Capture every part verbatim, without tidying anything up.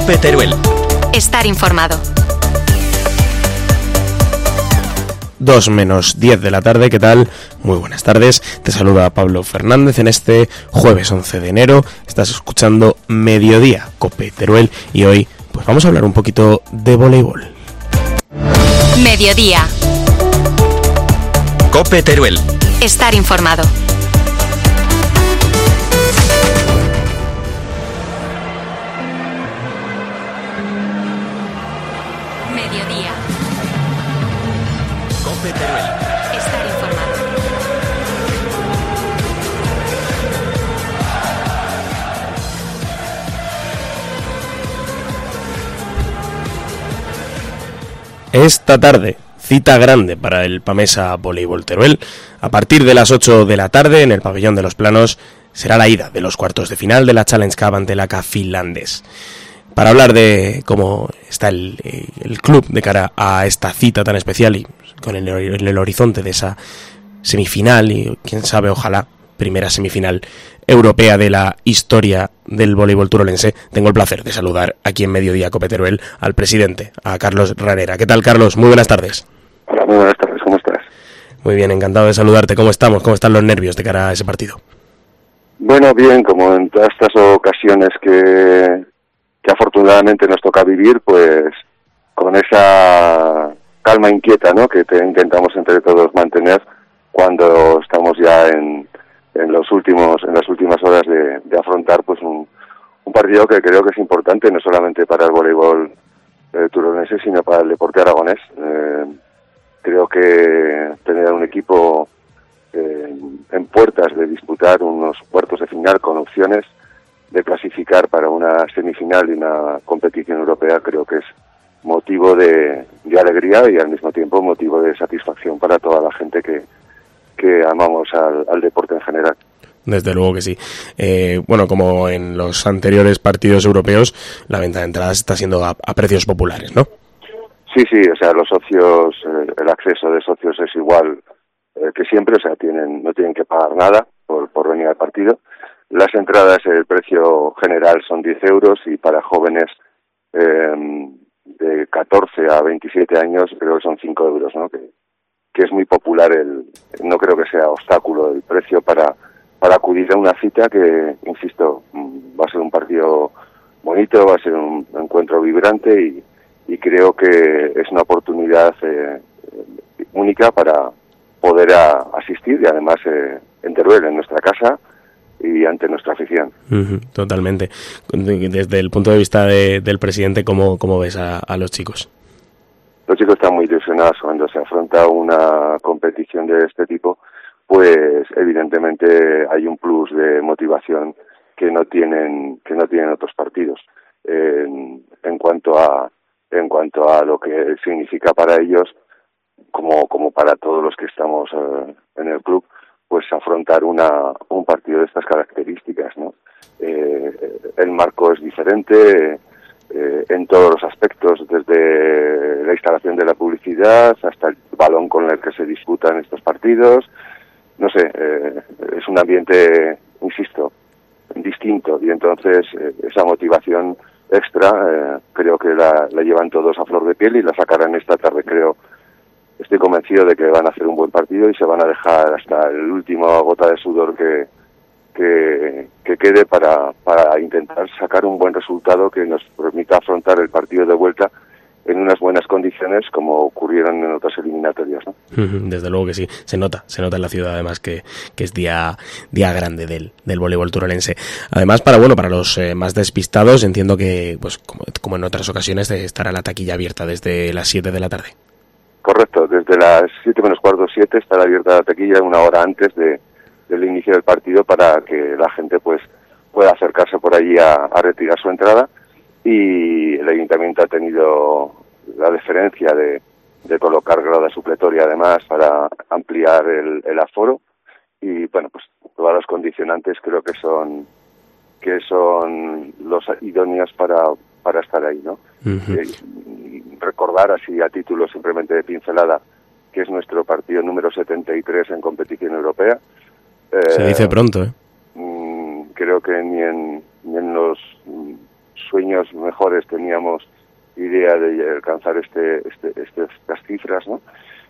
COPE Teruel. Estar informado. dos menos diez de la tarde, ¿qué tal? Muy buenas tardes, te saluda Pablo Fernández en este jueves once de enero, estás escuchando Mediodía, COPE Teruel, y hoy pues vamos a hablar un poquito de voleibol. Mediodía. COPE Teruel. Estar informado. Mediodía. COPE Teruel. Estar informado. Esta tarde, cita grande para el Pamesa Voleibol Teruel. A partir de las ocho de la tarde, en el Pabellón de los Planos, será la ida de los cuartos de final de la Challenge Cup ante el A C A finlandés. Para hablar de cómo está el, el club de cara a esta cita tan especial y con el, el horizonte de esa semifinal y, quién sabe, ojalá, primera semifinal europea de la historia del voleibol turolense, tengo el placer de saludar aquí en Mediodía COPE Teruel al presidente, a Carlos Ranera. ¿Qué tal, Carlos? Muy buenas tardes. Hola, muy buenas tardes. ¿Cómo estás? Muy bien, encantado de saludarte. ¿Cómo estamos? ¿Cómo están los nervios de cara a ese partido? Bueno, bien, como en todas estas ocasiones que, que afortunadamente nos toca vivir, pues con esa calma inquieta, ¿no?, que te intentamos entre todos mantener cuando estamos ya en, en los últimos en las últimas horas de, de afrontar pues un, un partido que creo que es importante no solamente para el voleibol eh, turolense, sino para el deporte aragonés. Eh, creo que tener un equipo eh, en puertas de disputar unos cuartos de final con opciones de clasificar para una semifinal y una competición europea creo que es motivo de, de alegría y al mismo tiempo motivo de satisfacción para toda la gente que, que amamos al, al deporte en general. Desde luego que sí. Eh, bueno, como en los anteriores partidos europeos, la venta de entradas está siendo a, a precios populares, ¿no? Sí, sí, o sea, los socios, eh, el acceso de socios es igual eh, que siempre, o sea, tienen no tienen que pagar nada por, por venir al partido. Las entradas, el precio general son diez euros y para jóvenes eh, de catorce a veintisiete años creo que son cinco euros, ¿no? Que, que es muy popular, el no creo que sea obstáculo el precio para, para acudir a una cita que, insisto, va a ser un partido bonito, va a ser un encuentro vibrante y, y creo que es una oportunidad eh, única para poder a, asistir y además eh, en Teruel, en nuestra casa y ante nuestra afición. Uh-huh, totalmente. Desde el punto de vista de, del presidente, ¿cómo, cómo ves a, a los chicos? Los chicos están muy ilusionados cuando se afronta una competición de este tipo, pues evidentemente hay un plus de motivación que no tienen que no tienen otros partidos. En, en cuanto a en cuanto a lo que significa para ellos, como como para todos los que estamos eh, en el club, pues afrontar una un partido de estas características, ¿no? Eh, el marco es diferente eh, en todos los aspectos, desde la instalación de la publicidad hasta el balón con el que se disputan estos partidos. No sé, eh, es un ambiente, insisto, distinto y entonces eh, esa motivación extra eh, creo que la, la llevan todos a flor de piel y la sacarán esta tarde, creo. Estoy convencido de que van a hacer un buen partido y se van a dejar hasta el último gota de sudor que que, que quede para, para intentar sacar un buen resultado que nos permita afrontar el partido de vuelta en unas buenas condiciones como ocurrieron en otras eliminatorias, ¿no? Desde luego que sí, se nota, se nota en la ciudad además que, que es día día grande del, del voleibol turolense. Además, para bueno, para los eh, más despistados, entiendo que, pues como, como en otras ocasiones, estará la taquilla abierta desde las siete de la tarde. Correcto, desde las siete menos cuarto, siete estará abierta la taquilla una hora antes de, del inicio del partido para que la gente pues pueda acercarse por allí a, a retirar su entrada. Y el ayuntamiento ha tenido la deferencia de, de colocar grada supletoria además para ampliar el, el aforo y bueno, pues todas las condicionantes creo que son que son los idóneos para para estar ahí, ¿no? Uh-huh. Eh, recordar así a título simplemente de pincelada que es nuestro partido número setenta y tres en competición europea. Eh, Se dice pronto, ¿eh? Creo que ni en, ni en los sueños mejores teníamos idea de alcanzar este, este, este estas cifras, ¿no?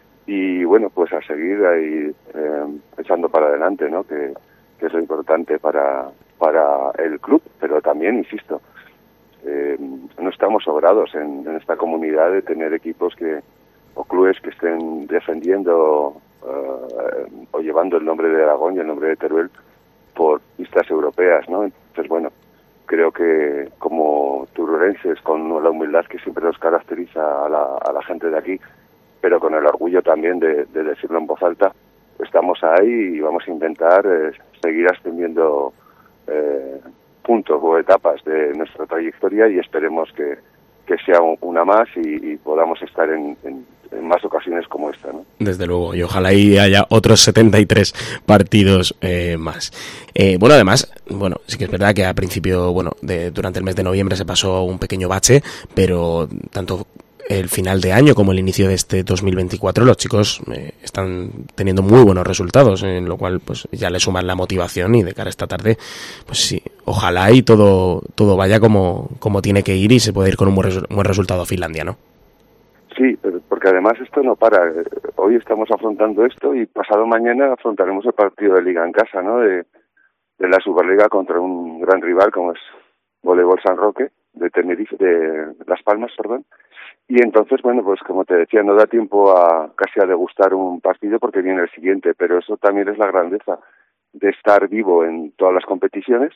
Y bueno, pues a seguir ahí eh, echando para adelante, ¿no? Que, que es lo importante para, para el club, pero también, insisto, eh, no estamos sobrados en, en esta comunidad de tener equipos que o clubes que estén defendiendo uh, o llevando el nombre de Aragón y el nombre de Teruel por pistas europeas, ¿no? Entonces, bueno, creo que como turulenses, con la humildad que siempre nos caracteriza a la, a la gente de aquí, pero con el orgullo también de, de decirlo en voz alta, estamos ahí y vamos a intentar eh, seguir ascendiendo eh, puntos o etapas de nuestra trayectoria y esperemos que, que sea una más y, y podamos estar en, en, en más ocasiones como esta, ¿no? Desde luego, y ojalá y haya otros setenta y tres partidos eh, más. Eh, bueno, además, bueno, sí que es verdad que a principio, bueno, de, durante el mes de noviembre se pasó un pequeño bache, pero tanto el final de año como el inicio de este dos mil veinticuatro los chicos eh, están teniendo muy buenos resultados, en lo cual pues ya le suman la motivación y de cara a esta tarde, pues sí, ojalá y todo todo vaya como, como tiene que ir y se pueda ir con un buen, resu- buen resultado a Finlandia, ¿no? Sí, porque además esto no para. Hoy estamos afrontando esto y pasado mañana afrontaremos el partido de Liga en casa, ¿no? De, de la Superliga contra un gran rival como es Voleibol San Roque, de Tenerife, de Las Palmas, perdón. Y entonces, bueno, pues como te decía, no da tiempo a casi a degustar un partido porque viene el siguiente, pero eso también es la grandeza de estar vivo en todas las competiciones.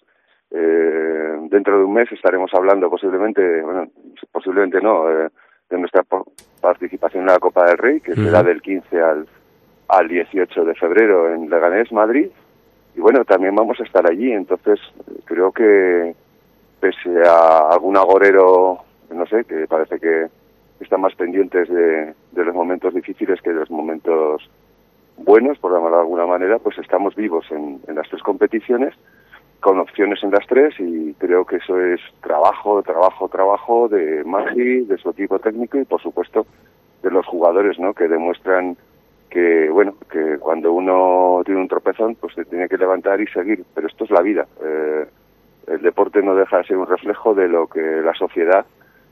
Eh, dentro de un mes estaremos hablando posiblemente, bueno, posiblemente no, eh, de nuestra participación en la Copa del Rey, que uh-huh. será del quince al, al dieciocho de febrero en Leganés, Madrid. Y bueno, también vamos a estar allí, entonces creo que pese a algún agorero, no sé, que parece que están más pendientes de, de los momentos difíciles que de los momentos buenos, por llamarlo de alguna manera, pues estamos vivos en, en las tres competiciones, con opciones en las tres, y creo que eso es trabajo, trabajo, trabajo de Magi, de su equipo técnico y, por supuesto, de los jugadores, ¿no?, que demuestran que, bueno, que cuando uno tiene un tropezón, pues se tiene que levantar y seguir, pero esto es la vida. Eh, el deporte no deja de ser un reflejo de lo que la sociedad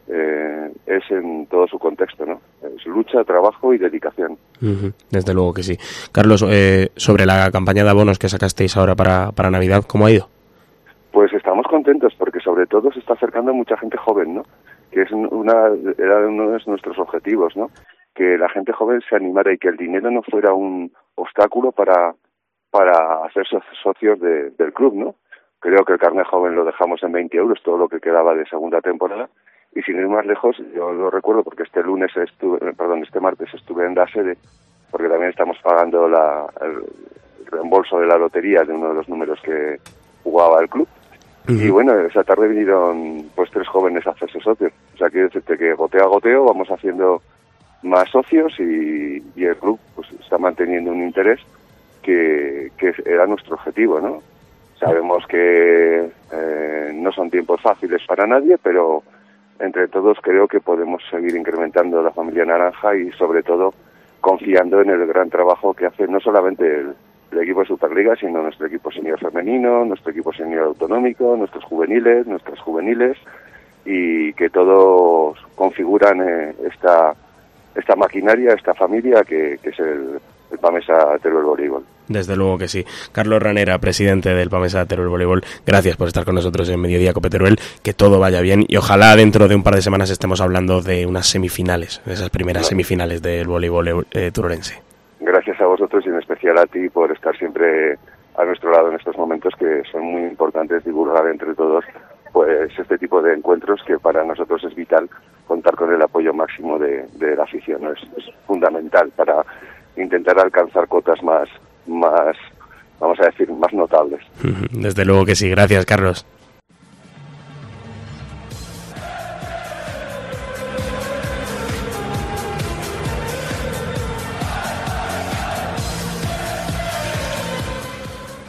Eh, es en todo su contexto, ¿no? Es lucha, trabajo y dedicación. Uh-huh. Desde luego que sí. Carlos, eh, sobre la campaña de abonos que sacasteis ahora para, para Navidad, ¿cómo ha ido? Pues estamos contentos porque sobre todo se está acercando mucha gente joven, ¿no? Que es una era uno de nuestros objetivos, ¿no? Que la gente joven se animara y que el dinero no fuera un obstáculo para para hacerse socios de, del club, ¿no? Creo que el carnet joven lo dejamos en veinte euros, todo lo que quedaba de segunda temporada. Y sin ir más lejos, yo lo recuerdo porque este lunes estuve, perdón, este martes estuve en la sede, porque también estamos pagando la, el reembolso de la lotería de uno de los números que jugaba el club. Uh-huh. Y bueno, esa tarde vinieron pues tres jóvenes a hacerse socios. O sea, quiero decirte que goteo a goteo vamos haciendo más socios y, y el club pues está manteniendo un interés que, que era nuestro objetivo, ¿no? Sabemos que eh, no son tiempos fáciles para nadie, pero entre todos creo que podemos seguir incrementando la familia naranja y sobre todo confiando en el gran trabajo que hace no solamente el, el equipo de Superliga, sino nuestro equipo senior femenino, nuestro equipo senior autonómico, nuestros juveniles, nuestras juveniles, y que todos configuran eh, esta esta maquinaria, esta familia que, que es el, el Pamesa Teruel Voleibol. Desde luego que sí. Carlos Ranera, presidente del Pamesa Teruel Voleibol, gracias por estar con nosotros en Mediodía Cope Teruel, que todo vaya bien y ojalá dentro de un par de semanas estemos hablando de unas semifinales, de esas primeras no. semifinales del voleibol eh, turolense. Gracias a vosotros y en especial a ti por estar siempre a nuestro lado en estos momentos que son muy importantes divulgar entre todos pues este tipo de encuentros que para nosotros es vital contar con el apoyo máximo de, de la afición, ¿no? Es, es fundamental para intentar alcanzar cotas más, más, vamos a decir, más notables. Desde luego que sí. Gracias, Carlos.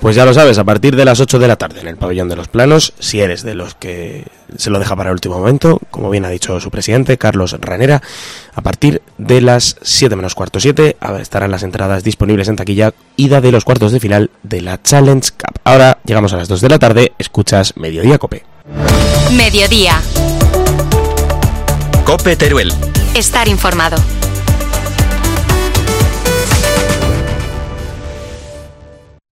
Pues ya lo sabes, a partir de las ocho de la tarde en el Pabellón de los Planos, si eres de los que se lo deja para el último momento, como bien ha dicho su presidente, Carlos Ranera, a partir de las siete menos cuarto siete estarán las entradas disponibles en taquilla, ida de los cuartos de final de la Challenge Cup. Ahora llegamos a las dos de la tarde, escuchas Mediodía Cope. Mediodía. Cope Teruel. Estar informado.